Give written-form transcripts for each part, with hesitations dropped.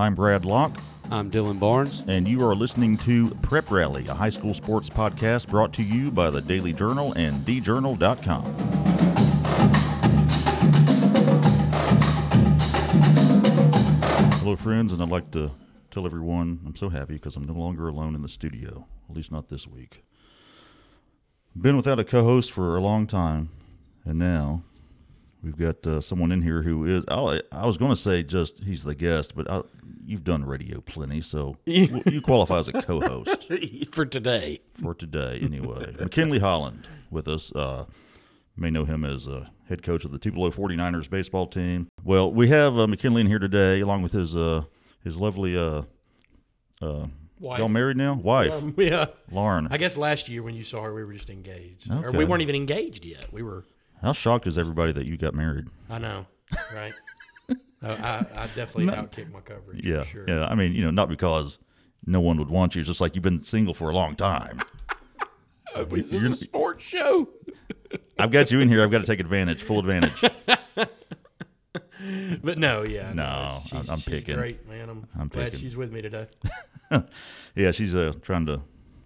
I'm Brad Locke. I'm Dylan Barnes. And you are listening to Prep Rally, a high school sports podcast brought to you by the Daily Journal and djournal.com. Hello, friends, and I'd like to tell everyone I'm so happy because I'm no longer alone in the studio, at least not this week. Been without a co-host for a long time, and now we've got someone in here who is, I was going to say just he's the guest, but you've done radio plenty, so you qualify as a co-host. For today. For today, anyway. McKinley Holland with us. May know him as head coach of the Tupelo 49ers baseball team. Well, we have McKinley in here today, along with his lovely wife. Y'all married now? Wife. Yeah. Lauren. I guess last year when you saw her, we were just engaged. Okay. Or we weren't even engaged yet. We were. How shocked is everybody that you got married? I know, right? I definitely outkicked my coverage. Yeah. For sure. Yeah. I mean, not because no one would want you. It's just like you've been single for a long time. This is a sports show. I've got you in here. I've got to take advantage, full advantage. But no, yeah. No, I'm she's picking. Great, man. I'm glad picking. she's with me today. Yeah, she's trying to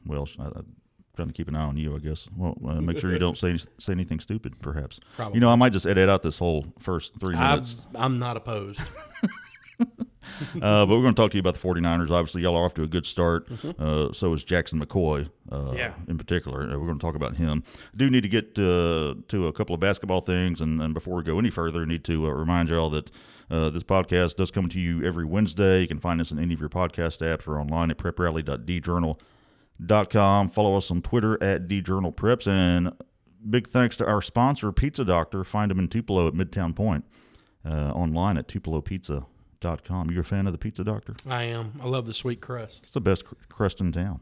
keep an eye on you, I guess. Well, make sure you don't say anything stupid, perhaps. Probably. I might just edit out this whole first 3 minutes. I'm not opposed. But we're going to talk to you about the 49ers. Obviously, y'all are off to a good start. So is Jackson McCoy, in particular. We're going to talk about him. Do need to get to a couple of basketball things, and before we go any further, I need to remind y'all that this podcast does come to you every Wednesday. You can find us in any of your podcast apps or online at preprally.djournal.com. Follow us on Twitter at djournalpreps, and big thanks to our sponsor, Pizza Doctor. Find them in Tupelo at Midtown Point, online at tupelopizza.com. You're a fan of the Pizza Doctor? I am. I love the sweet crust. It's the best crust in town.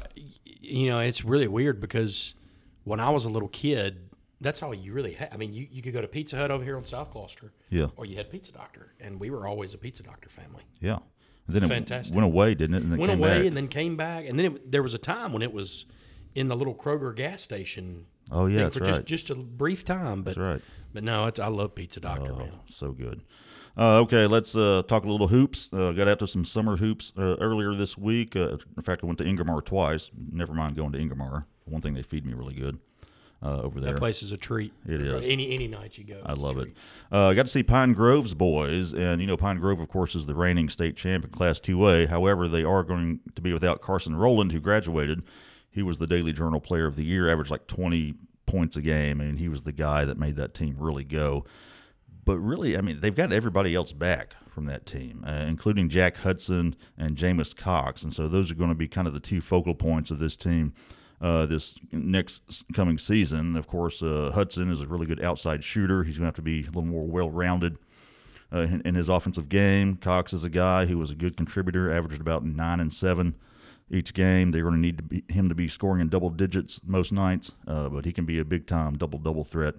It's really weird because when I was a little kid, that's all you really had. I mean, you could go to Pizza Hut over here on South Gloucester, or you had Pizza Doctor, and we were always a Pizza Doctor family. Yeah. And then Fantastic. It went away, didn't it? And then went came away back. and then came back, and then there was a time when it was in the little Kroger gas station. Oh yeah, thing that's for right. just a brief time, but that's right. But no, I love Pizza Doctor, man. So good. Okay, let's talk a little hoops. Got after some summer hoops earlier this week. In fact, I went to Ingomar twice. Never mind going to Ingomar. One thing, they feed me really good over there. That place is a treat. It is. Any night you go. I love it. Got to see Pine Grove's boys, and Pine Grove, of course, is the reigning state champ in Class 2A. However, they are going to be without Carson Rowland, who graduated. He was the Daily Journal Player of the Year, averaged like 20 points a game, and he was the guy that made that team really go. But really, I mean, they've got everybody else back from that team, including Jack Hudson and Jameis Cox. And so those are going to be kind of the two focal points of this team this next coming season. Of course, Hudson is a really good outside shooter. He's going to have to be a little more well-rounded in his offensive game. Cox is a guy who was a good contributor, averaged about 9 and 7 each game. They're going to need him to be scoring in double digits most nights, but he can be a big-time double-double threat.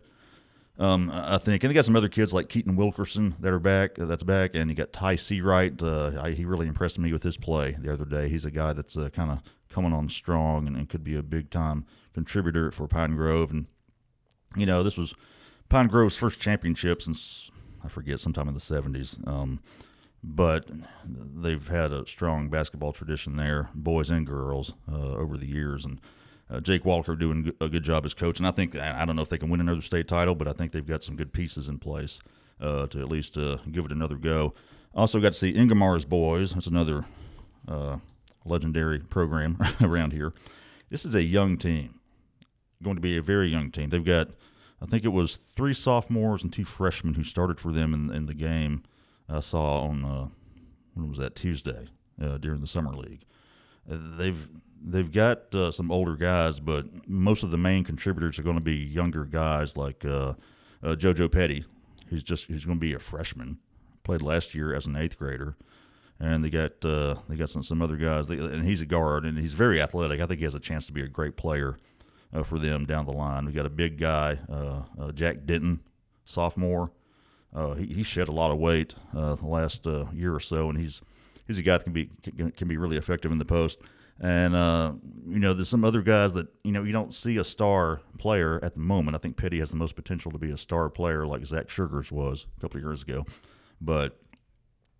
I think, and they got some other kids like Keaton Wilkerson that are back. That's back, and you got Ty Seawright. He really impressed me with his play the other day. He's a guy that's kind of coming on strong and could be a big time contributor for Pine Grove. And this was Pine Grove's first championship since I forget sometime in the 70s. But they've had a strong basketball tradition there, boys and girls, over the years, and Jake Walker doing a good job as coach, and I don't know if they can win another state title, but I think they've got some good pieces in place to at least give it another go. Also got to see Ingomar's boys. That's another legendary program around here. This is a young team, going to be a very young team. They've got, I think it was 3 sophomores and 2 freshmen who started for them in the game I saw on when was that, Tuesday during the summer league. They've got some older guys, but most of the main contributors are going to be younger guys like JoJo Petty, who's going to be a freshman, played last year as an 8th grader, and they got some other guys, and he's a guard and he's very athletic. I think he has a chance to be a great player for them down the line. We got a big guy, Jack Denton, sophomore. He shed a lot of weight the last year or so, and he's a guy that can be really effective in the post. And, there's some other guys that, you don't see a star player at the moment. I think Petty has the most potential to be a star player like Zach Sugars was a couple of years ago. But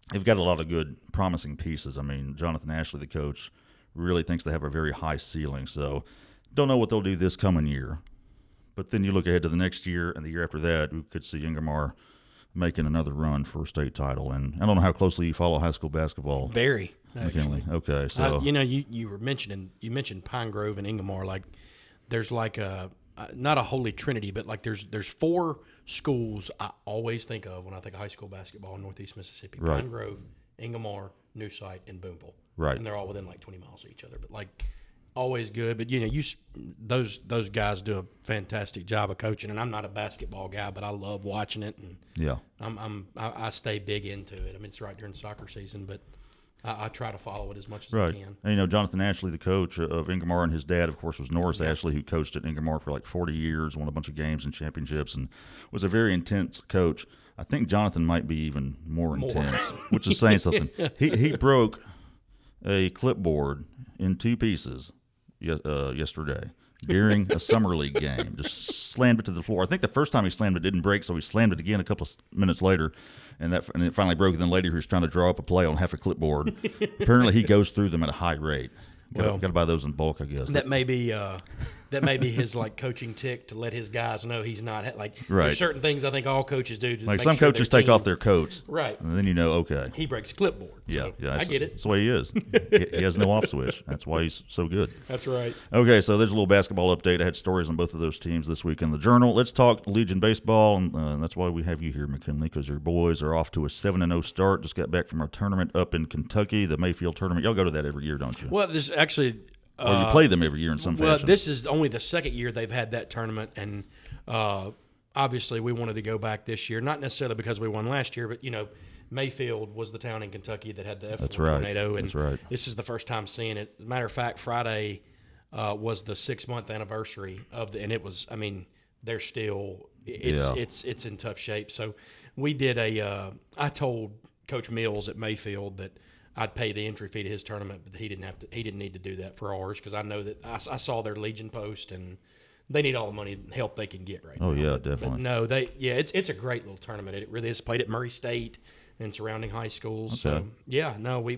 they've got a lot of good, promising pieces. I mean, Jonathan Ashley, the coach, really thinks they have a very high ceiling. So don't know what they'll do this coming year. But then you look ahead to the next year and the year after that, we could see Ingomar making another run for a state title. And I don't know how closely you follow high school basketball. Very, McKinley. Okay, so you mentioned Pine Grove and Ingomar. Like, there's like a not a holy trinity, but like there's 4 schools I always think of when I think of high school basketball in Northeast Mississippi: Right. Pine Grove, Ingomar, New Site, and Boonville. Right. And they're all within like 20 miles of each other. But like, always good. But those guys do a fantastic job of coaching. And I'm not a basketball guy, but I love watching it. And yeah, I stay big into it. I mean, it's right during soccer season, but I try to follow it as much as right. I can. And Jonathan Ashley, the coach of Ingomar, and his dad, of course, was Norris Ashley, who coached at Ingomar for like 40 years, won a bunch of games and championships, and was a very intense coach. I think Jonathan might be even more intense, which is saying something. He broke a clipboard in 2 pieces yesterday during a summer league game. Just slammed it to the floor. I think the first time he slammed it didn't break, so he slammed it again a couple of minutes later, and it finally broke. And then later he was trying to draw up a play on half a clipboard. Apparently he goes through them at a high rate. Got to buy those in bulk, I guess. That may be his like coaching tick to let his guys know he's not like. Right. There's certain things I think all coaches do. To Like make some sure coaches their take team- off their coats, right, and then okay. he breaks a clipboard. Yeah, So yeah. I get it. That's the way he is. He has no off switch. That's why he's so good. That's right. Okay, so there's a little basketball update. I had stories on both of those teams this week in the Journal. Let's talk Legion baseball, and that's why we have you here, McKinley, because your boys are off to a 7-0 start. Just got back from our tournament up in Kentucky, the Mayfield tournament. Y'all go to that every year, don't you? Well, there's actually. Or you play them every year in some Well, fashion. this is only the second year they've had that tournament, and obviously we wanted to go back this year. Not necessarily because we won last year, but Mayfield was the town in Kentucky that had the F4 tornado, and That's right. this is the first time seeing it. As a matter of fact, Friday was the 6-month anniversary of and it was. I mean, they're still it's in tough shape. So we did I told Coach Mills at Mayfield that I'd pay the entry fee to his tournament, but he didn't need to do that for ours, because I know that I saw their Legion post, and they need all the money and help they can get right now. Oh yeah, But definitely. no, it's a great little tournament. It really is. Played at Murray State and surrounding high schools. Okay. So yeah, no, we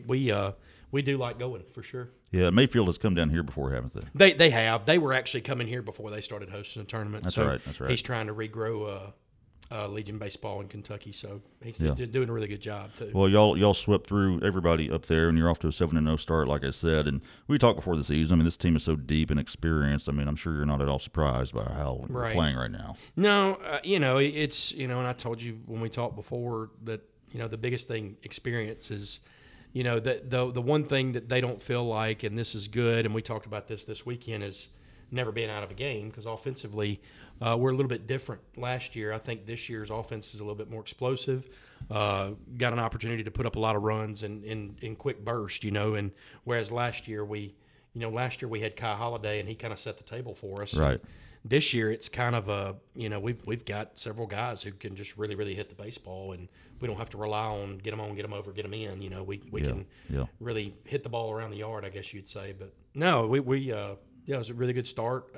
do like going for sure. Yeah, Mayfield has come down here before, haven't they? They have. They were actually coming here before they started hosting a tournament. That's so right, that's right. He's trying to regrow Legion baseball in Kentucky, so he's doing a really good job too. Well, y'all swept through everybody up there, and you're off to a 7-0 start, like I said. And we talked before the season. I mean, this team is so deep and experienced. I mean, I'm sure you're not at all surprised by how we're playing right now. No, it's and I told you when we talked before that the biggest thing experience is, that the one thing that they don't feel like, and this is good, and we talked about this weekend, is never being out of a game, because offensively we're a little bit different last year. I think this year's offense is a little bit more explosive. Got an opportunity to put up a lot of runs in quick burst, and whereas last year we had Kai Holiday, and he kind of set the table for us. Right. This year it's kind of we've got several guys who can just really, really hit the baseball, and we don't have to rely on get them on, get them over, get them in. We can really hit the ball around the yard, I guess you'd say. But no, it was a really good start.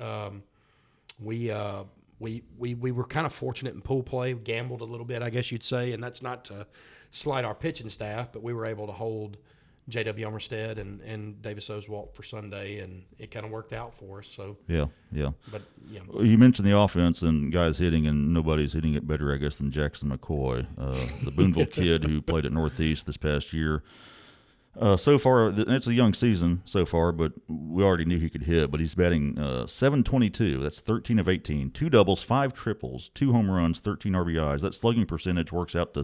We were kind of fortunate in pool play. We gambled a little bit, I guess you'd say, and that's not to slight our pitching staff, but we were able to hold J.W. Armstead and Davis Oswalt for Sunday, and it kind of worked out for us. So Yeah. but You mentioned the offense and guys hitting, and nobody's hitting it better, I guess, than Jackson McCoy, the Boonville kid who played at Northeast this past year. So far, it's a young season so far, but we already knew he could hit. But he's batting .722. That's 13 of 18. 2 doubles, 5 triples, 2 home runs, 13 RBIs. That slugging percentage works out to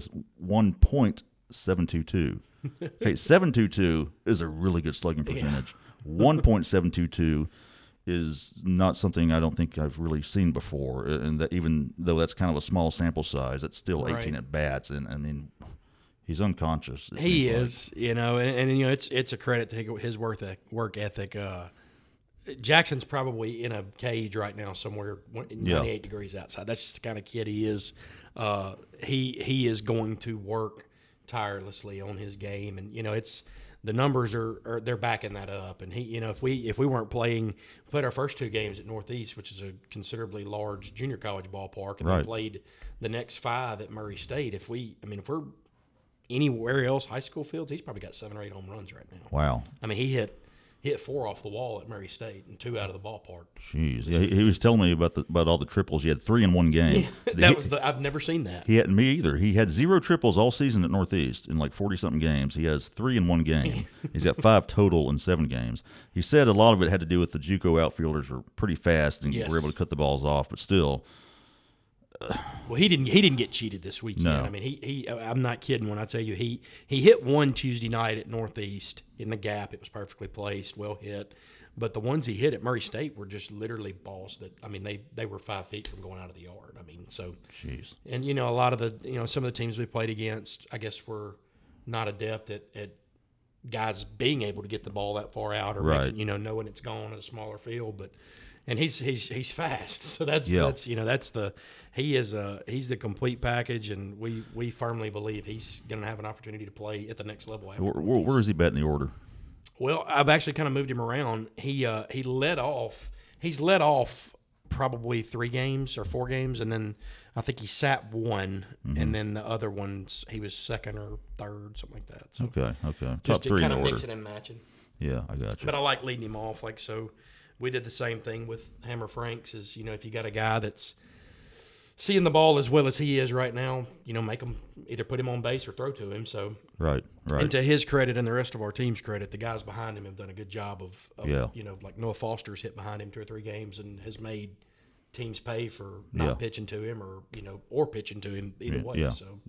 1.722. Okay, 722 is a really good slugging percentage. 1.722 is not something I don't think I've really seen before. And that, even though that's kind of a small sample size, it's still 18 at bats. And I mean, he's unconscious. He is, and it's a credit to his work ethic. Jackson's probably in a cage right now somewhere 98 degrees outside. That's just the kind of kid he is. He is going to work tirelessly on his game, and it's the numbers are they're backing that up. And he, if we weren't played our first 2 games at Northeast, which is a considerably large junior college ballpark, and then played the next 5 at Murray State. If we're anywhere else, high school fields, he's probably got 7 or 8 home runs right now. Wow. I mean, he hit 4 off the wall at Murray State and 2 out of the ballpark. Jeez, yeah, he was telling me about all the triples. He had 3 in one game. I've never seen that. He hadn't me either. He had 0 triples all season at Northeast in like 40-something games. He has 3 in one game. He's got 5 total in 7 games. He said a lot of it had to do with the JUCO outfielders were pretty fast and were able to cut the balls off, but still. Well, he didn't get cheated this weekend. No. I mean, I'm not kidding when I tell you he hit one Tuesday night at Northeast in the gap. It was perfectly placed, well hit. But the ones he hit at Murray State were just literally balls that, I mean, they were 5 feet from going out of the yard. I mean, so. Jeez. And, a lot of some of the teams we played against, I guess, were not adept at guys being able to get the ball that far out or right. knowing it's gone at a smaller field. But and he's fast, so that's he's the complete package, and we firmly believe he's going to have an opportunity to play at the next level. Where is he batting the order? Well, I've actually kind of moved him around. He led off. He's led off probably 3 games or 4 games, and then I think he sat 1, and then the other ones he was 2nd or 3rd, something like that. So okay. Just Top 3 kind in of order. mixing and matching. Yeah, I got you. But I like leading him off. Like, so we did the same thing with Hammer Franks is, if you got a guy that's seeing the ball as well as he is right now, make him either put him on base or throw to him. So Right. And to his credit and the rest of our team's credit, the guys behind him have done a good job of like Noah Foster's hit behind him 2 or 3 games and has made teams pay for not pitching to him or pitching to him either way.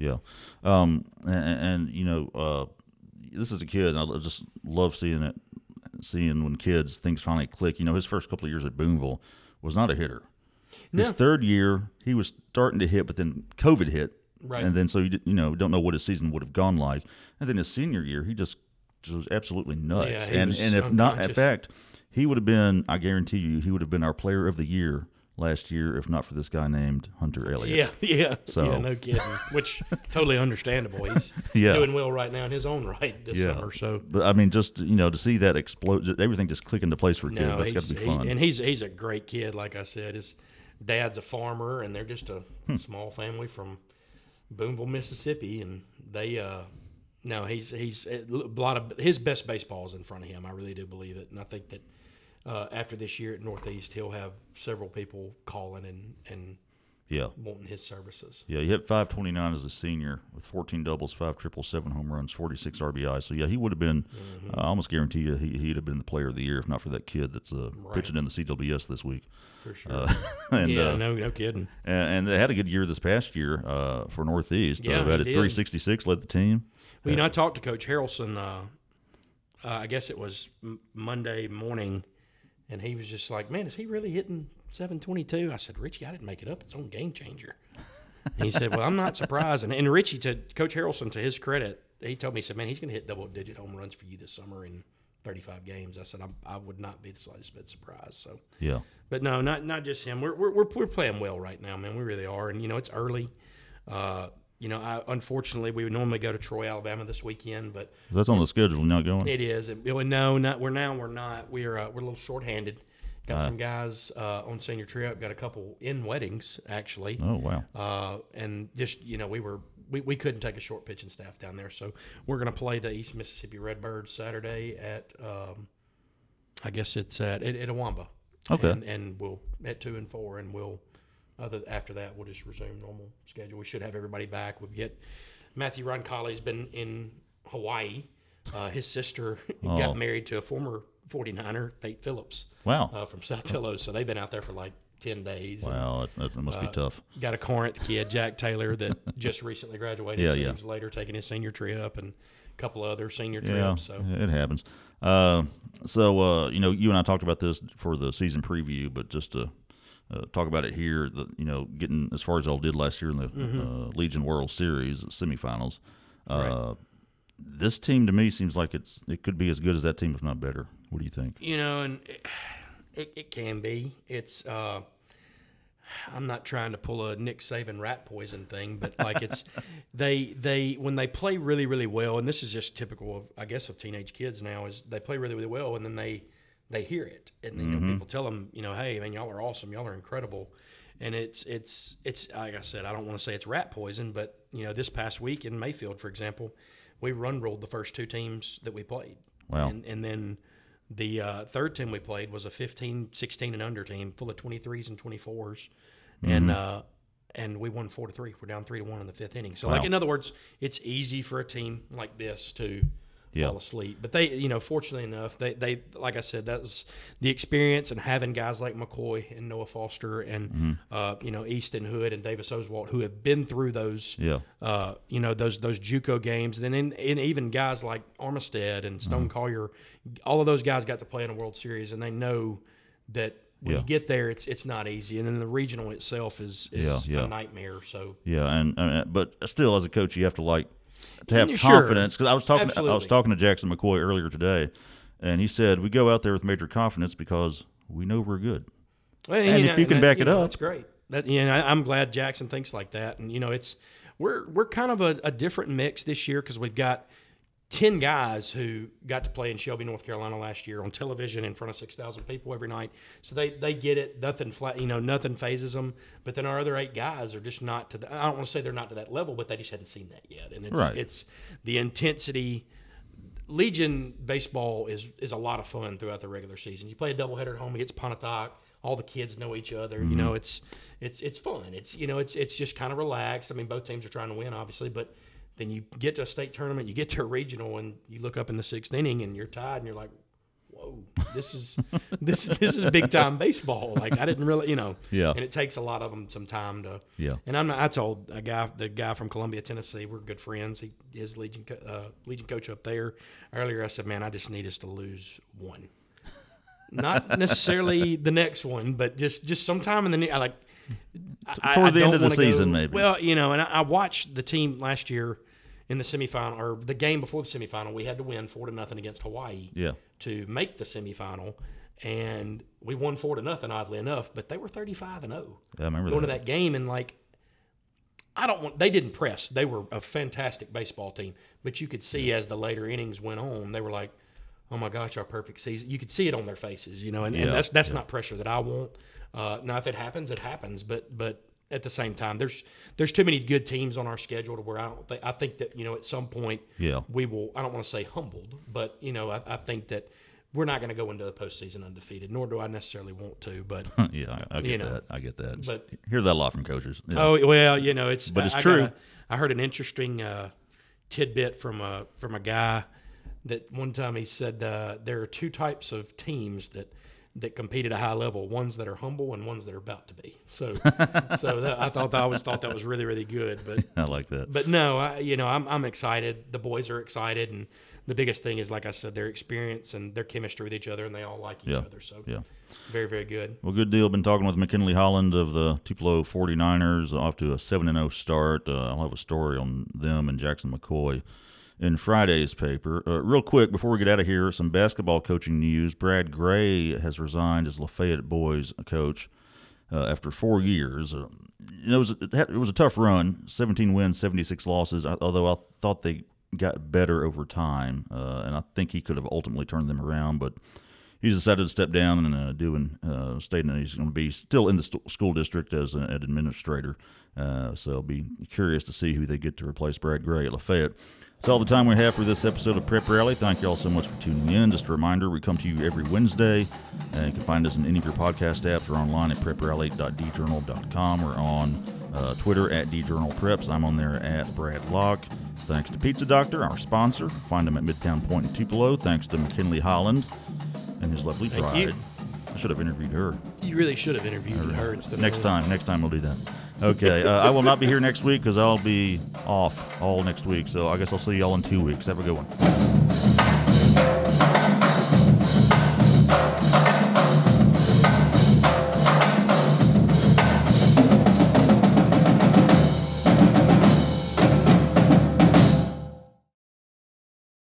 This is a kid, and I just love seeing when kids things finally click. His first couple of years at Boonville was not a hitter. His 3rd year, he was starting to hit, but then COVID hit, right? And then so don't know what his season would have gone like. And then his senior year, he just was absolutely nuts. Yeah, and if not, in fact, he would have been. I guarantee you, he would have been our Player of the Year last year, if not for this guy named Hunter Elliott. Yeah. So. Yeah, no kidding. Which totally understandable. He's doing well right now in his own right this summer. So, but I mean, just to see that explode, everything just click into place for a kid. That's got to be fun. And he's a great kid. Like I said, his dad's a farmer, and they're just a small family from Boonville, Mississippi, and they. He's a lot of his best baseball is in front of him. I really do believe it, and I think that. After this year at Northeast, he'll have several people calling and wanting his services. Yeah, he hit .529 as a senior with 14 doubles, 5 triples, 7 home runs, 46 RBI. So, he would have been, I almost guarantee you, he'd have been the Player of the Year if not for that kid that's pitching in the CWS this week. For sure. No kidding. And they had a good year this past year for Northeast. Yeah, batted 366, led the team. Well, I talked to Coach Harrelson, I guess it was Monday morning, and he was just like, man, is he really hitting 722? I said, Richie, I didn't make it up. It's on Game Changer. And he said, well, I'm not surprised. And Richie, to Coach Harrelson, to his credit, he told me, he said, man, he's going to hit double-digit home runs for you this summer in 35 games. I said, I would not be the slightest bit surprised. So, yeah. But no, not just him. We're playing well right now, man. We really are. And, it's early. Unfortunately, we would normally go to Troy, Alabama this weekend, but that's on the schedule. Not going. It is. We're not. We're not. We're a little shorthanded. Got some guys on senior trip. Got a couple in weddings actually. Oh wow. And just we couldn't take a short pitching staff down there, so we're going to play the East Mississippi Redbirds Saturday at I guess it's at Awamba. Okay. And we'll at 2 and 4, and we'll. After that, we'll just resume normal schedule. We should have everybody back. We'll get Matthew Roncalli's been in Hawaii. His sister got married to a former 49er, Tate Phillips. Wow. From South Delos. So they've been out there for like 10 days. Wow, that must be tough. Got a Corinth kid, Jack Taylor, that just recently graduated. So he was later taking his senior trip and a couple of other senior trips. So it happens. You and I talked about this for the season preview, but just to talk about it here, getting as far as y'all did last year in the Legion World Series semifinals. Right. This team to me seems like it could be as good as that team, if not better. What do you think? And it can be. It's I'm not trying to pull a Nick Saban rat poison thing, but like it's they when they play really, really well, and this is just typical of I guess of teenage kids now, is they play really, really well, and then they hear it, and then people tell them, hey man, y'all are awesome, y'all are incredible, And it's like I said, I don't want to say it's rat poison, but this past week in Mayfield, for example, we run ruled the first 2 teams that we played. Wow. And then the third team we played was a 15, 16 and under team full of 23s and 24s. And we won 4-3. We're down 3-1 in the 5th inning. So, in other words, it's easy for a team like this to fall asleep. But they, fortunately enough, they like I said, that was the experience and having guys like McCoy and Noah Foster and Easton Hood and Davis Oswalt who have been through those, those JUCO games, and then and even guys like Armistead and Stone Collier, all of those guys got to play in a World Series, and they know that. When you get there, it's not easy, and then the regional itself is a nightmare. So but still, as a coach, you have to have confidence. Because I was talking to Jackson McCoy earlier today, and he said we go out there with major confidence because we know we're good. Well, and if you can back it up, that's great. I'm glad Jackson thinks like that, and we're kind of a different mix this year because we've got 10 guys who got to play in Shelby, North Carolina last year on television in front of 6,000 people every night. So they get it. Nothing nothing phases them. But then our other 8 guys are just not to I don't want to say they're not to that level, but they just hadn't seen that yet. And it's the intensity. Legion baseball is a lot of fun throughout the regular season. You play a doubleheader at home against Pontotoc. All the kids know each other. Mm-hmm. It's fun. It's just kind of relaxed. I mean, both teams are trying to win, obviously, but then you get to a state tournament, you get to a regional, and you look up in the 6th inning, and you're tied, and you're like, "Whoa, this is big time baseball." Like I didn't really, And it takes a lot of them some time to. Yeah. And I told the guy from Columbia, Tennessee, we're good friends. He is Legion coach up there. Earlier, I said, "Man, I just need us to lose one, not necessarily the next one, but just sometime in the toward the end of the season, maybe." Well, and I watched the team last year in the semifinal, or the game before the semifinal. We had to win 4-0 against Hawaii to make the semifinal, and we won 4-0, oddly enough. But they were 35-0. Yeah, I remember going to that game, and they didn't press. They were a fantastic baseball team, but you could see as the later innings went on, they were like, "Oh my gosh, our perfect season!" You could see it on their faces, and that's not pressure that I want. Now, if it happens, it happens. But at the same time, there's too many good teams on our schedule to where I think that at some point we will. I don't want to say humbled, but I think that we're not going to go into the postseason undefeated. Nor do I necessarily want to. But I get that. I get that. But hear that a lot from coaches. Yeah. Oh well, it's. But it's true. I heard an interesting tidbit from a guy that one time he said there are 2 types of teams that compete at a high level, ones that are humble and ones that are about to be. So I always thought that was really, really good. But I like that. But no, I'm excited. The boys are excited, and the biggest thing is, like I said, their experience and their chemistry with each other, and they all like each other. So very, very good. Well, good deal. Been talking with McKinley Holland of the Tupelo 49ers, off to a 7-0 start. I'll have a story on them and Jackson McCoy in Friday's paper. Real quick, before we get out of here, some basketball coaching news. Brad Gray has resigned as Lafayette boys coach after 4 years. It was a tough run, 17 wins, 76 losses, although I thought they got better over time, and I think he could have ultimately turned them around, but he's decided to step down and stating that he's going to be still in the school district as an administrator. So I'll be curious to see who they get to replace Brad Gray at Lafayette. That's all the time we have for this episode of Prep Rally. Thank you all so much for tuning in. Just a reminder, we come to you every Wednesday. You can find us in any of your podcast apps or online at preprally.djournal.com. We're on Twitter at djournalpreps. I'm on there at Brad Locke. Thanks to Pizza Doctor, our sponsor. Find him at Midtown Point in Tupelo. Thanks to McKinley Holland and his lovely bride. Thank you. I should have interviewed her. You really should have interviewed her instead of Next time we'll do that. Okay, I will not be here next week because I'll be off all next week. So I guess I'll see y'all in 2 weeks. Have a good one.